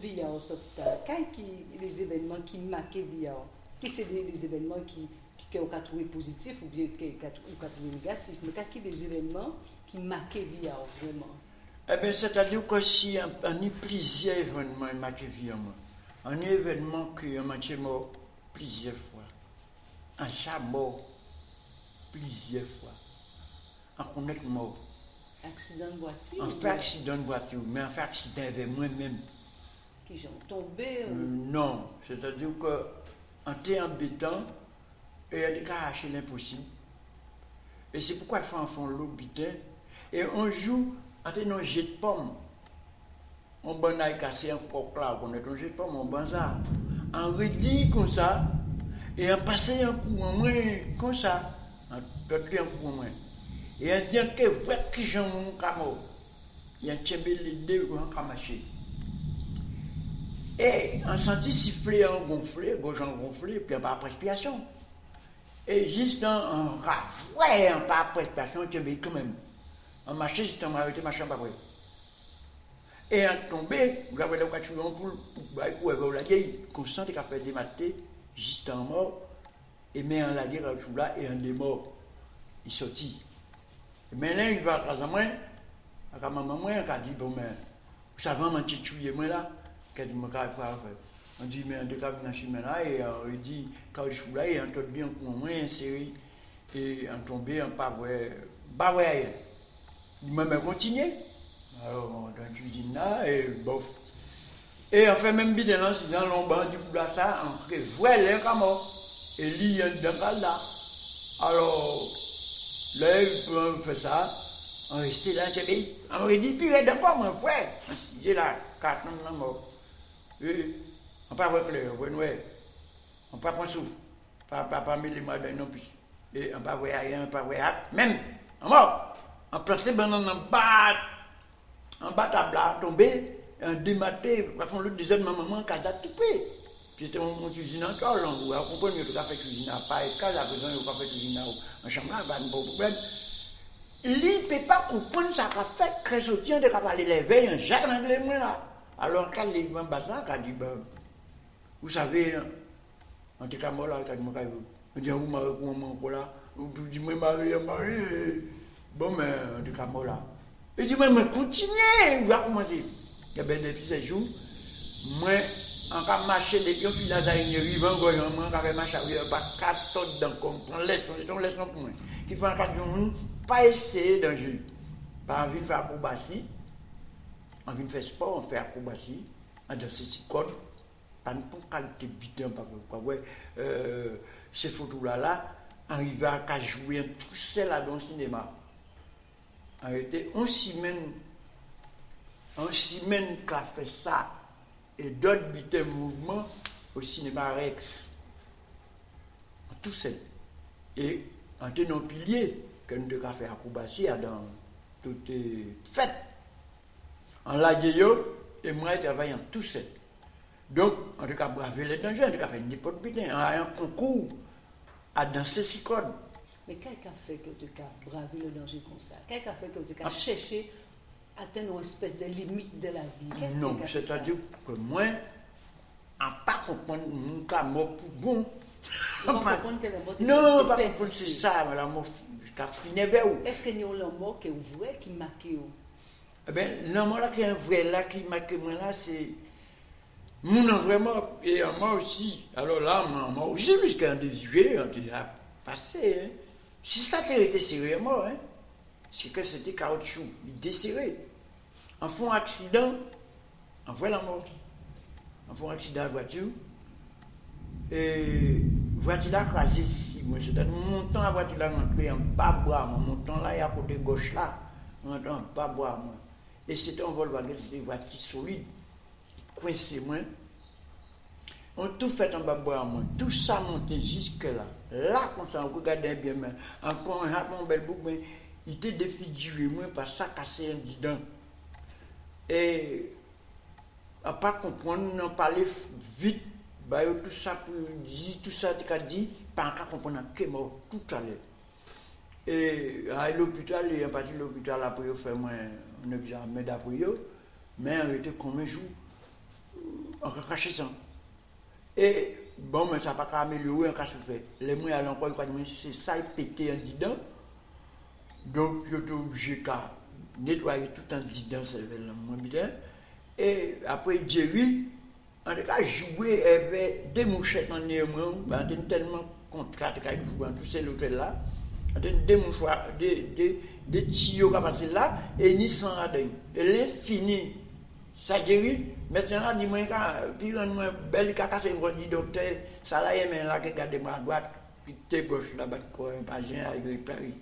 vie en sauvetage, quels les événements qui marquent vie, qui c'est des événements qui ont trouvé positifs ou bien qui ont trouvé négatifs, mais quels des événements qui marquent vie vraiment? Eh bien, c'est-à-dire que si on a plusieurs événements qui marquent vie, un événement qui a marqué mort plusieurs fois, un chat mort plusieurs fois, un connaître mort. Accident de voiture? On fait accident de voiture, mais on fait accident avec moi-même. Qui sont tombés? Non, c'est-à-dire que on était embêtant et on a arraché l'impossible. Et c'est pourquoi il faut en faire l'hôpital. Et on joue, on a un jet de pomme. On a cassé un coq là, on a un jet de pomme, on a ça. On redit comme ça, et on passe un coup en moins comme ça. On donne un coup en moins. Et on dit que vrai qui j'en mon camo. Il y a un tchébé les deux ou un camaché. Et on sentit siffler en gonflé, gauche en gonflé, puis on pas respiration. Et juste en rafouet, on pas respiration, tchébé quand même. On marchait, juste on arrêté ma chambre après. Et on tombé, vous avez la voiture pour la vieille, consciente qui a fait des matés, juste en mort, et met en la dire là, et on est mort. Il sortit. Et maintenant, il va à moi, à ma maman, qui a dit, bon, mais, vous savez, mon petit chouillé, moi là, qui a dit, on dit, mais on décale dans le chemin là, et on dit, quand je suis là, et on tombe bien pour moi, inséré, et on tombé, on pas ouais, il m'a continué. Alors, dans la cuisine là, et bof. Et on fait même bien dans l'ombre du coup là, ça, on fait voilà, comme et lui, il y a dans là. Alors, là, on fait ça, on restait là, on aurait dit, puis il y a pas mon frère, j'ai là, 4 ans mort. Et on pas voir clair, on pas prendre souffle, pas mettre les mains non plus. Et on pas voir rien, on pas voir même, on mort, on plantait banane en bas table là, tombé, un dématé, parce qu'on le disait de ma maman, qu'elle a tout pris. C'était mon cuisine encore, on va comprendre que tu as fait cuisine à pas, et quand la besoin de faire cuisine en chambre, il n'y a pas de problème. Il ne peut pas comprendre ça qu'a fait, que soutien de parler les veilles, un Jacques l'anglais, moi là. Alors, quand les gens bassin, il a dit, vous savez, en tout cas, moi là, il a dit, on dit, vous m'avez pour moi là, vous dites, moi, Marie, bon, mais en tout cas, moi là. Il dit, mais continuez, il va commencer. Il y a bien depuis ces jours, moi, en cas marché depuis un village à une rive, en voyant, moi, quand je marche, il n'y a pas 4 tonnes d'encombre, on laisse pour moi. Qui fait un 4 jours, pas essayer d'un jeu. Pas envie de faire acrobatie, envie de faire sport, on fait acrobatie, on danse 6 cordes, pas une qualité bidon, pas quoi, ouais. Ces photos-là, arriver à jouer tout seul là dans le cinéma. Arrêté, on semaine qu'a fait ça et d'autres butins mouvements au cinéma Rex. Tout seul. Et en tenant pilier, que nous devons faire acrobatie dans toutes les fêtes. En la et moi je travaille en tout seul. Donc, on doit braver les dangers, on doit faire n'importe butin, un concours à danser 6 cordes. Mais qu'est-ce qui a fait que tu as bravé le danger comme ça? Qu'est-ce qui a fait que tu as cherché à atteindre une espèce de limite de la vie? Non, c'est-à-dire que moi, je ne pas comprendre mon cas mort pour bon. Non, pas comprendre que la mort non, pas comprendre c'est ça, mais la mort, je fini vers où? Est-ce qu'il y a un mort qui est vrai, qui marque où? Eh bien, le mort là qui est un vrai là, qui marque moi là, c'est mon vraiment, et moi aussi. Alors là, moi aussi, puisqu'un désuet, on a passé, hein. Si ça était serré mort, hein, c'est que c'était caoutchouc, il desserré. En font accident, on voit la mort. En font accident de voiture, et voiture là crasée ici. Moi, c'est-à-dire, mon montant la voiture là rentrée en bas bois, mon montant là, il y a côté gauche là, on entend en bas bois, moi. Et c'était un Volkswagen, c'était une voiture solide, coincé, moi. On tout fait en bas bois, moi. Tout ça monté jusque là. Là, comme ça, on regardait bien, mais encore un bel bouc, mais il était défiguré, moi, par ça cassé un dedans. Et, à pas comprendre, on parlait vite, bah, tout ça pour dire, tout ça, tu as dit, pas encore comprendre que mort, tout à l'heure. Et à l'hôpital, et en partie de l'hôpital, après, on fait un examen d'après, mais on était combien de jours? on a caché ça. Et bon, mais ça n'a pas amélioré en cas de fait. Les moyens à l'emploi, c'est ça, il pété en dedans. Donc, je suis obligé de nettoyer tout en dedans, c'est le bien. Et après, Jerry, en tout cas, jouer avec des mouchettes en néanmoins, on était tellement contrat avec tout ces hôtels-là. On était des mouchoirs, des tuyaux qui passent là, et ni sans radin. Et l'infini. Ça guérit. Maintenant, dis-moi, puis on belle cacasse, on dit docteur, ça là, il y a là qui garde ma droite, puis t'es gauche là-bas, quoi, un pagien avec Paris.